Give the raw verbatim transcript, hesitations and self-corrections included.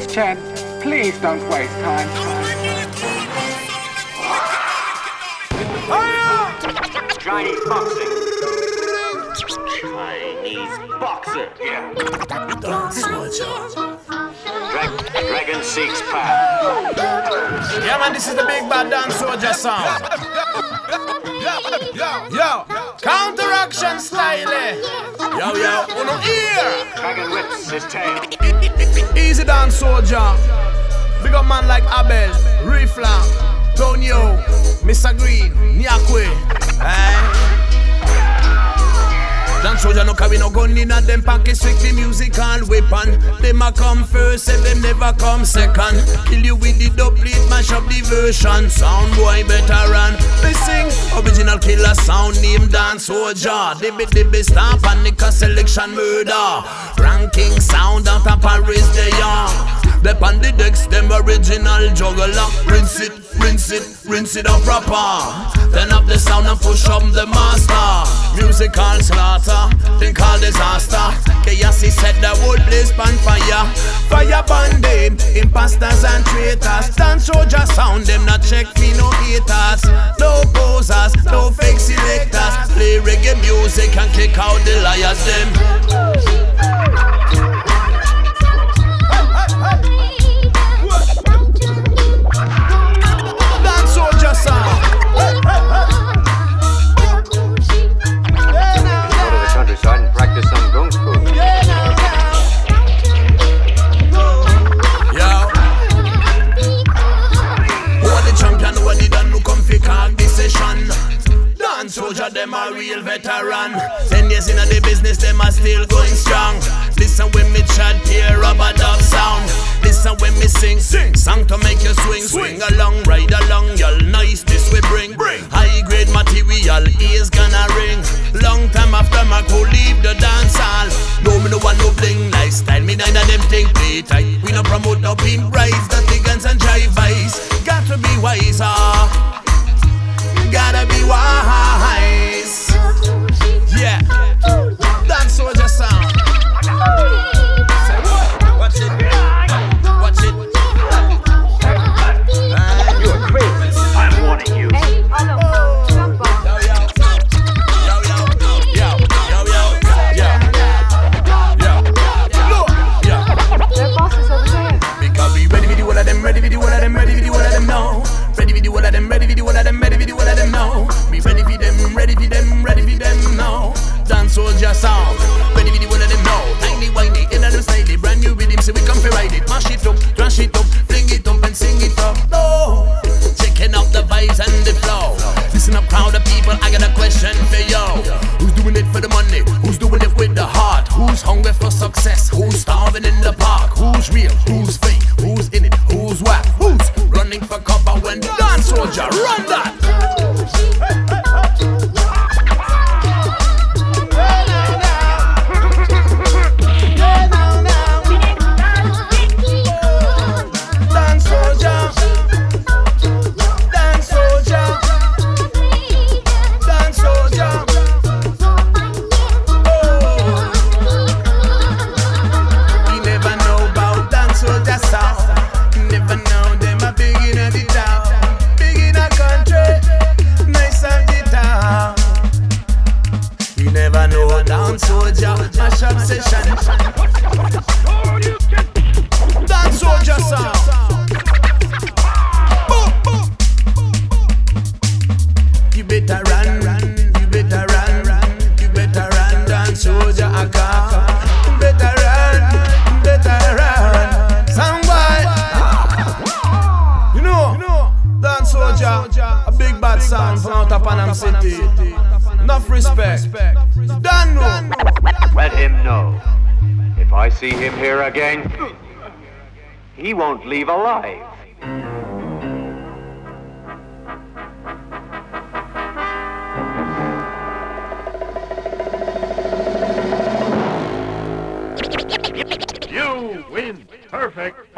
Chen, please don't waste time. Chinese boxing. Chinese boxer. Yeah. Dra- Dragon seeks power. Yeah, man, this is the big bad dance soldier sound. Yo, counteraction style. Yo, yo, uno ear. Dragon whips his tail. Easy dance soldier. Big up man like Abel, Rifla, Tonyo, Mister Green, Nyakwe. Hey. Dance soldier no carry no gun in a them pocket, strictly musical weapon. Them a come first, and them never come second. Kill you with the dubplate, mash up the version. Sound boy better run. They sing original killer sound name dance soldier. They be the best stamp and the selection murder. Ranking sound out of Paris they are. They on the decks, them original juggler. Rinse it, rinse it, rinse it up proper. Then up the sound and push up the master. Musical slaughter, think all disaster. Chaos he set the whole place on fire. Fire burn them, imposters and traitors. Dance soldier sound, them not check me no haters. No posers, no fake selectors. Play reggae music and kick out the liars them. Soldier, them a real veteran. Ten years in the business, them are still going strong. Listen when me chat, hear rubber dub sound. Listen when me sing, sing song to make you swing, swing along, ride along, y'all nice this we bring. bring. High grade material, ears gonna ring. Long time after my go leave the dance hall. No me no want no bling lifestyle, me none of them think play tight. We no promote no pimp rides, dirty guns and drive-bys. Got to be wiser. Gotta be wise. Yeah. Dance soldier sound. Say what? Watch it. Watch it. Uh, you are crazy. I'm warning you. Hey, hello. Jump on. Yo, yo. Yo, yo. Yo, yo, yo. Yo. Yo. Yo. Their boss is over there. Because we ready with the one of them, ready with the one of them, ready with the one of them, no. Ready with the one of them, ready with the one of them, ready with the one of them, no. Be ready for them, ready for them, ready for them, no. Dance soldier sound, ready with the one of them, no. Tiny whiny, in them style, brand new rhythm, so we come for ride it. Mash it up, trash it up, fling it up and sing it up, no. Checking out the vibes and the flow. Listen up, crowd of people, I got a question for you. Who's doing it for the money? Who's doing it with the heart? Who's hungry for success? Who's starving in the park? Who's real? Who's fake? Who's in it? Who's whack? Who's running for cover when dance soldier run that? Dance soldier, dance soldier, dance soldier. Oh, we never know about dance soldier sound. Never know them a big in the town, big in a country, nice of the town. We never know dance soldier, mash up session. Dance soldier sound. Boom, boom. You better run, run, you better run, run, you better run, dance soldier a car. Better run, better run. Soundboy. You know, dance soldier, a big bad sound from out of Panam City. Enough respect. Don't know. Let him know. If I see him here again, he won't leave alive. You win. Perfect.